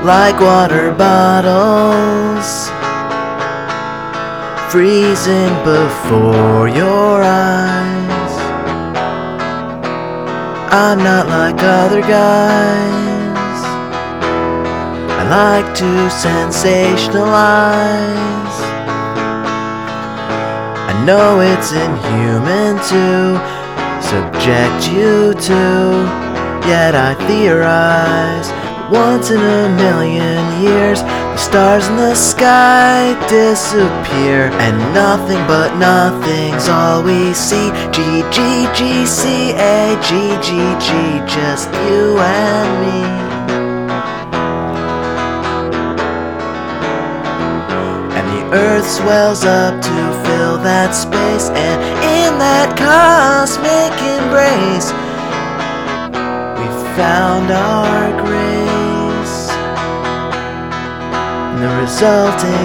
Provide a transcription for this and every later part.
like water bottles, freezing before your eyes. I'm not like other guys. I like to sensationalize. I know it's inhuman to subject you to, yet I theorize. Once in a million years, the stars in the sky disappear, and nothing but nothing's all we see. G, G, G, C, A, G, G, G, just you and me. And the earth swells up to fill that space, and in that cosmic embrace, we found our grace. The resulting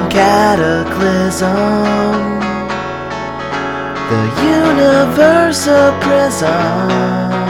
cataclysm, the universe a prism.